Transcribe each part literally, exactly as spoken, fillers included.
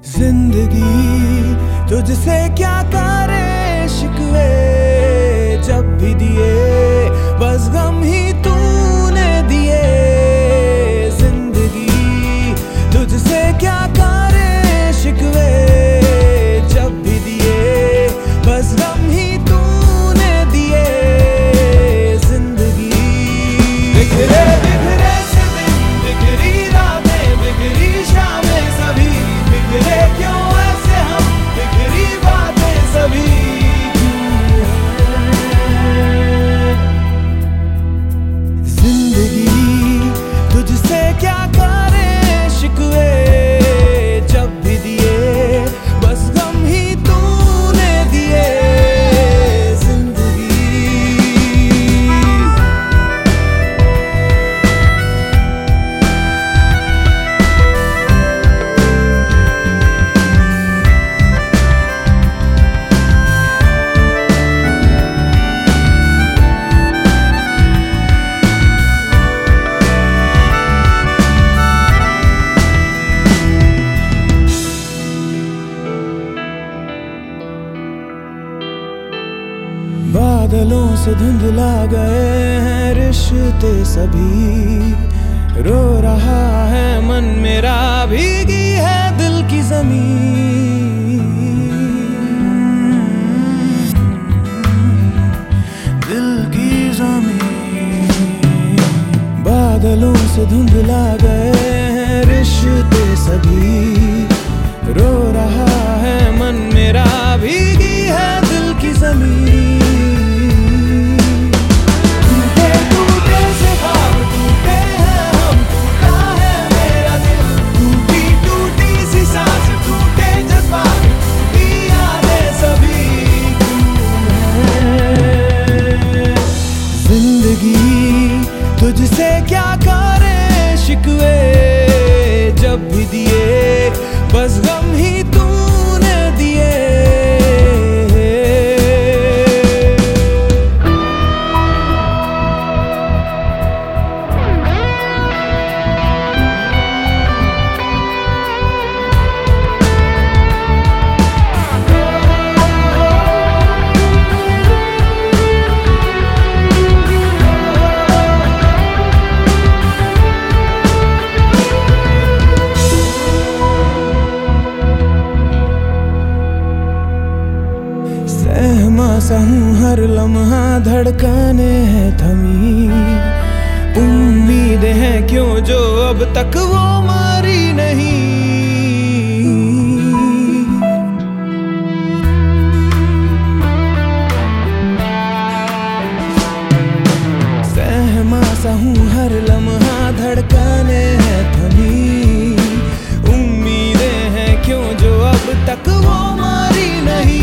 जिंदगी तुझसे क्या करे शिकवे, जब भी दिए बस गम ही तूने दिए। जिंदगी तुझसे क्या करे शिकवे, जब भी दिए बस गम ही तूने दिए। जिंदगी बिखरे बिखरे से दिन, बिखरी रातें, बिखरी शामें, सभी बिखरे क्यों ऐसे हम, बिखरी बातें सभी क्यों हैं। जिंदगी तुझसे क्या करे शिकवे, जब भी दिए बस गम ही तूने दिए। बादलों से धुंधला गए हैं रिश्ते सभी, रो रहा है मन मेरा, भीगी है दिल की जमीन। दिल की जमीन बादलों से धुंधला गए हैं रिश्ते सभी, रो रहा है मन मेरा, भीगी है दिल की जमीन। तुझसे क्या करे शिकवे, जब भी दिए बस गम ही तूने दिए। सहमा हूँ हर लम्हा, धड़कने हैं थमी, उम्मीदें हैं क्यों जो अब तक वो मरी नहीं। सहमा सा हूँ हर लम्हा, धड़कने हैं थमी, उम्मीदें हैं क्यों जो अब तक वो मरी नहीं।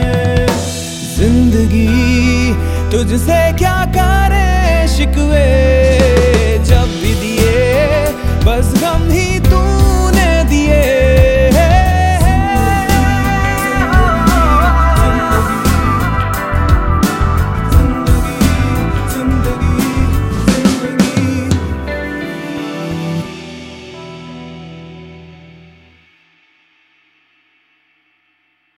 जिंदगी तुझसे क्या करे शिकवे,